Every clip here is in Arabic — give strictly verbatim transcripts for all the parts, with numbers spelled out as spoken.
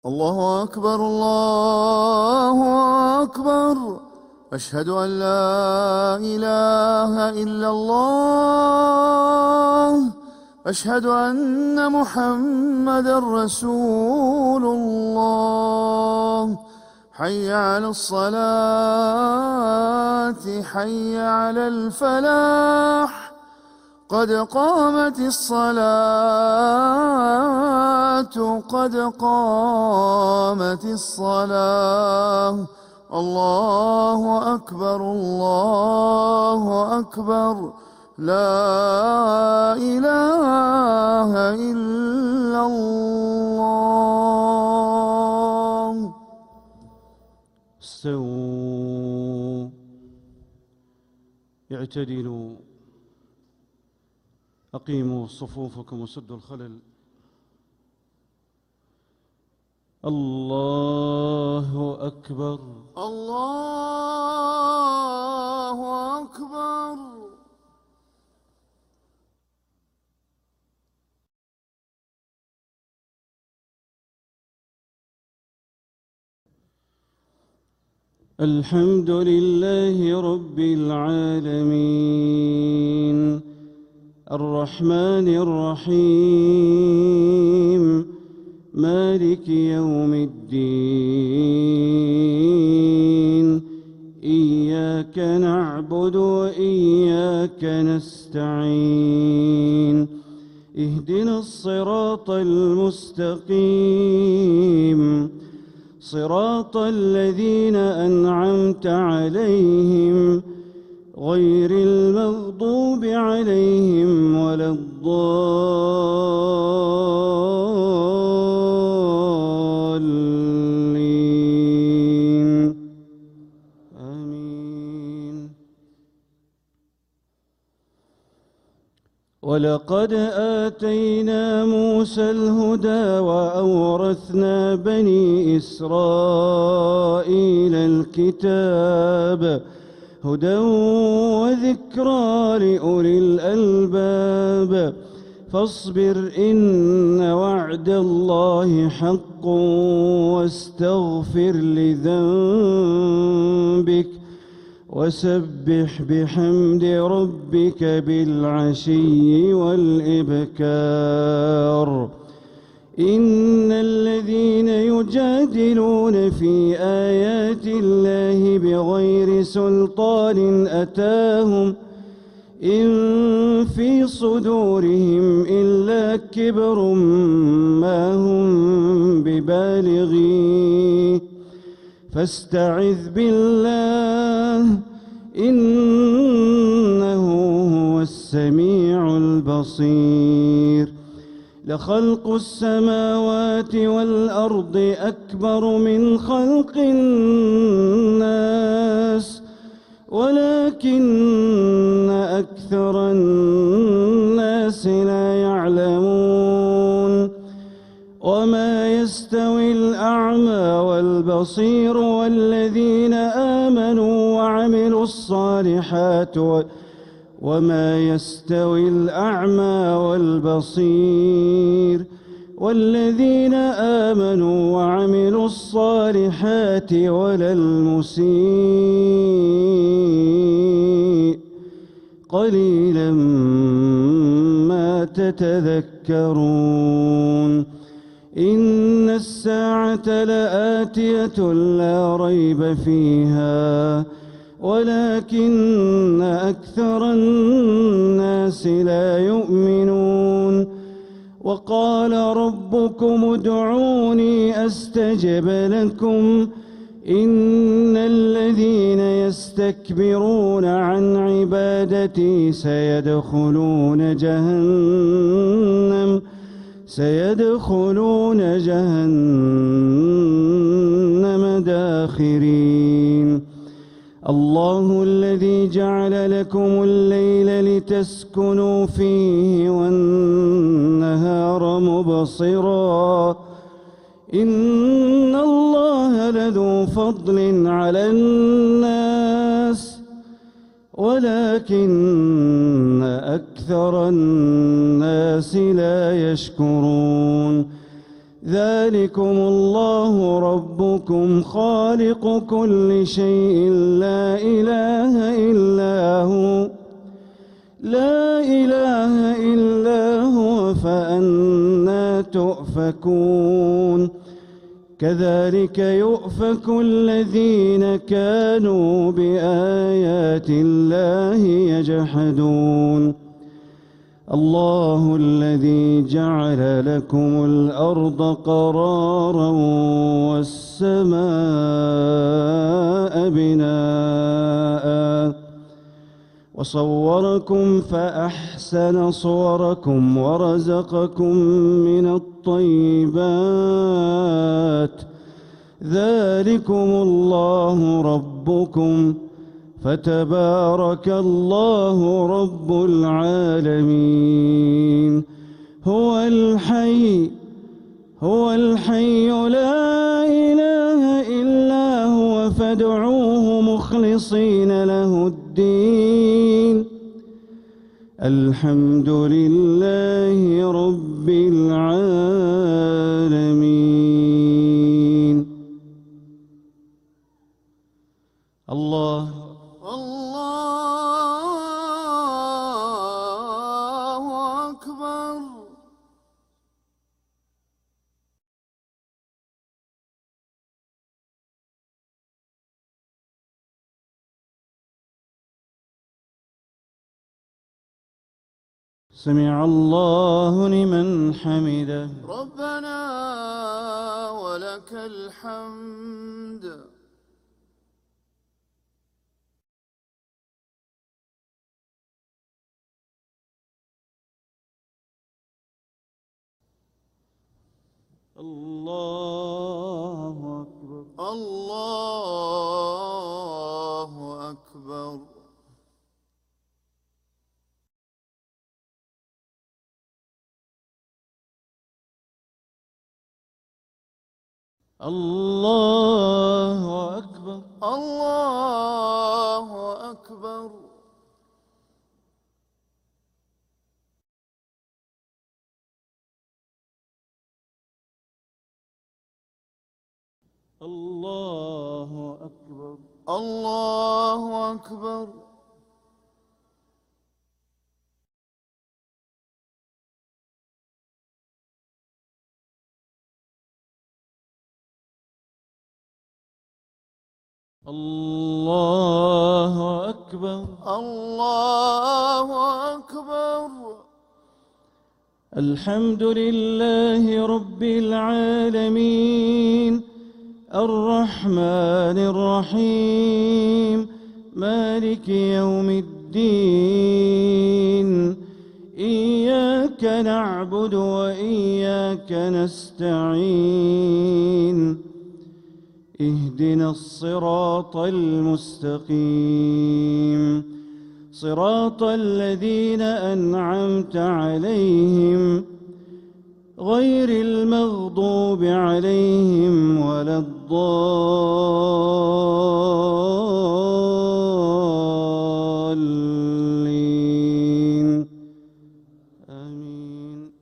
الله أكبر الله أكبر. أشهد أن لا إله إلا الله. أشهد أن محمدًا رسول الله. حي على الصلاة حي على الفلاح. قد قامت الصلاة قد قامت الصلاة. الله أكبر الله أكبر. لا إله إلا الله. استووا اعتدلوا أقيموا صفوفكم وسدوا الخلل. الله أكبر الله أكبر. الحمد لله رب العالمين الرحمن الرحيم مالك يوم الدين. إياك نعبد وإياك نستعين. اهدنا الصراط المستقيم صراط الذين أنعمت عليهم غير المغضوب عليهم ولا الضالين. آمين. ولقد آتينا موسى الهدى وأورثنا بني إسرائيل الكتاب هدى وذكرى لأولي الألباب. فاصبر إن وعد الله حق واستغفر لذنبك وسبح بحمد ربك بالعشي والإبكار. إن الذين يجادلون في آيات الله بغير سلطان أتاهم إن في صدورهم إلا كبر ما هم ببالغيه فاستعذ بالله إنه هو السميع البصير. لخلق السماوات والأرض أكبر من خلق الناس ولكن أكثر الناس لا يعلمون. وما يستوي الأعمى والبصير والذين آمنوا وعملوا الصالحات وما يستوي الأعمى والبصير والذين آمنوا وعملوا الصالحات ولا المسيء قليلا ما تتذكرون. إن الساعة لآتية لا ريب فيها ولكن أكثر الناس لا يؤمنون. وقال ربكم ادعوني أستجب لكم إن الذين يستكبرون عن عبادتي سيدخلون جهنم سيدخلون جهنم داخرين. الله الذي جعل لكم الليل لتسكنوا فيه والنهار مبصرا إن الله لذو فضل على الناس ولكن أكثر الناس لا يشكرون. ذلكم الله ربكم خالق كل شيء لا إله إلا هو لا إله إلا هو فأنى تؤفكون كذلك يؤفك الذين كانوا بآيات الله يجحدون الله الذي جعل لكم الأرض قرارا والسماء بناء وصوركم فأحسن صوركم ورزقكم من الطيبات ذلكم الله ربكم فتبارك الله رب العالمين هو الحي هو الحي لا إله إلا هو فادعوه مخلصين له الدين الحمد لله رب العالمين. الله الله أكبر. سمع الله لمن حمده. ربنا ولك الحمد. الله أكبر. الله أكبر. الله أكبر. الله أكبر. الله أكبر. الله أكبر. الله أكبر. الله أكبر. الحمد لله رب العالمين الرحمن الرحيم مالك يوم الدين إياك نعبد وإياك نستعين اهدنا الصراط المستقيم صراط الذين أنعمت عليهم غير المغضوب عليهم ولا الضالين آمين.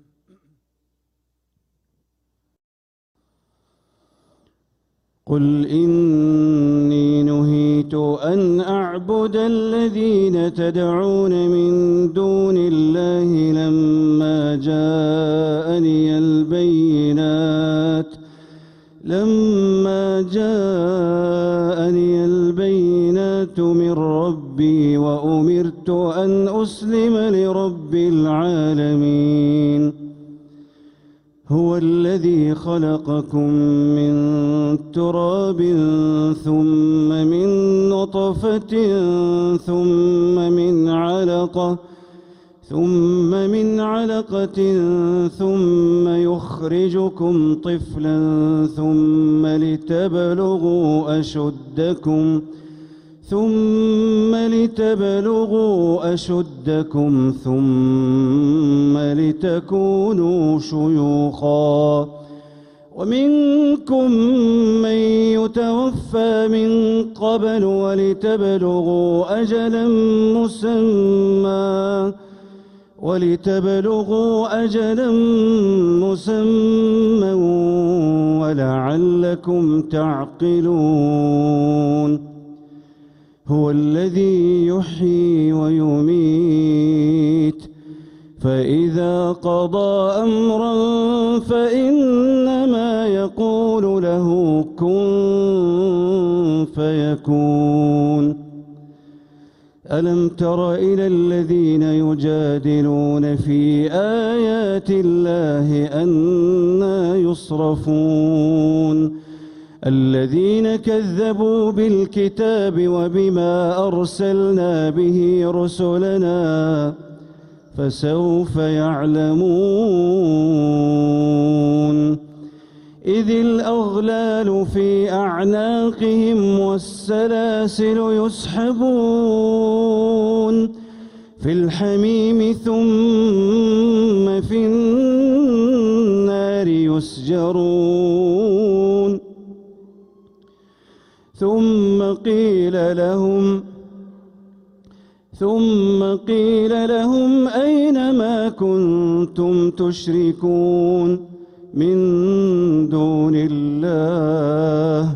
قل إني نهيت أن أعبد الذين تدعون من دون الله لما جاءني البينات لما جاءني البينات من ربي وأمرت أن أسلم لرب العالمين. هو الذي خلقكم من تراب ثم من نطفة ثم من علقة ثم من علقة ثم يخرجكم طفلا ثم لتبلغوا أشدكم ثم لتبلغوا أشدكم ثم لتكونوا شيوخا ومنكم من يتوفى من قبل ولتبلغوا أجلا مسمى ولتبلغوا أجلا مسمى ولعلكم تعقلون. هو الذي يحيي ويميت، فإذا قضى أمرا فإنما يقول له كن فيكون. ألم تر إلى الذين يجادلون في آيات الله أنى يصرفون؟ الذين كذبوا بالكتاب وبما أرسلنا به رسلنا فسوف يعلمون. إذ الأغلال في أعناقهم والسلاسل يسحبون في الحميم ثم في النار يسجرون. ثم قيل لهم ثم قيل لهم أين ما كنتم تشركون من دون الله؟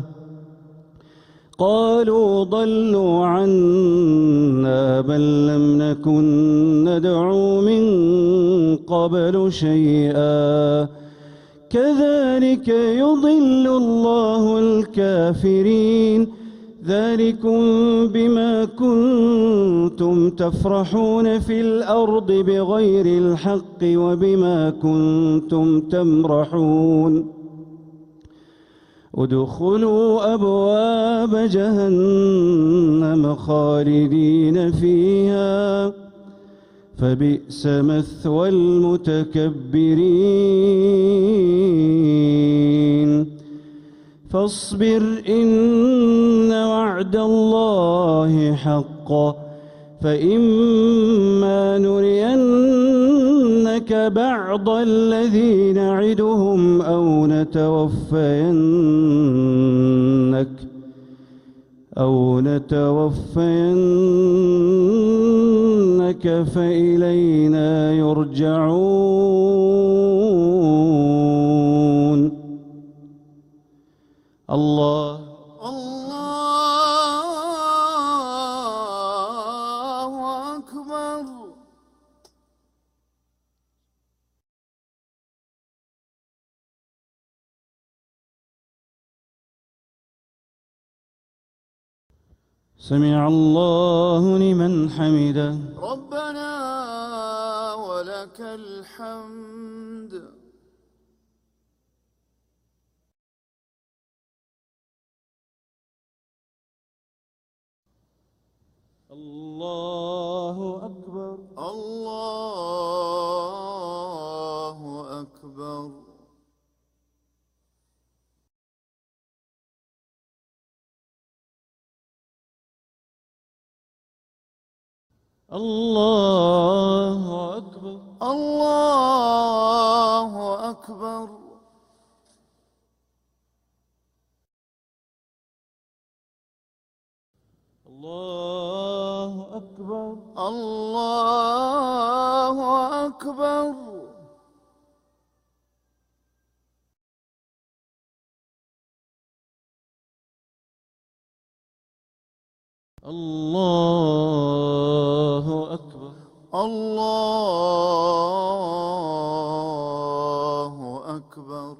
قالوا ضلوا عنا بل لم نكن ندعو من قبل شيئا كذلك يضل الله الكافرين. ذلكم بما كنتم تفرحون في الأرض بغير الحق وبما كنتم تمرحون. ادخلوا أبواب جهنم خالدين فيها فبئس مثوى المتكبرين. فاصبر إن وعد الله حق فإما نرينك بعض الذي نعدهم أو نتوفينك أو نتوفينك فإلينا يرجعون. الله الله أكبر. سمع الله لمن حمده. ربنا ولك الحمد. الله أكبر. الله أكبر. الله أكبر. الله أكبر. الله أكبر. الله أكبر. الله أكبر. الله أكبر.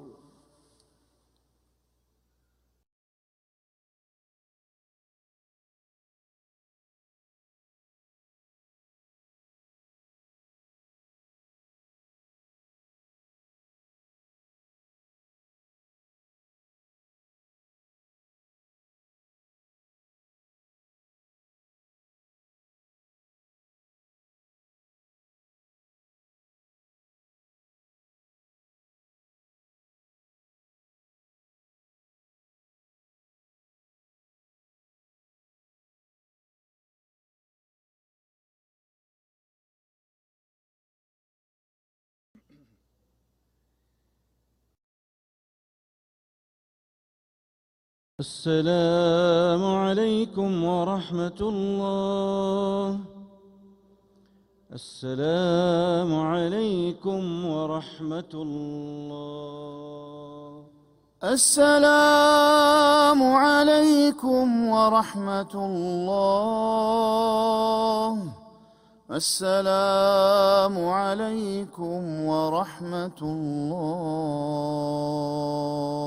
السلام عليكم ورحمة الله. السلام عليكم ورحمة الله. السلام عليكم ورحمة الله. السلام عليكم ورحمة الله.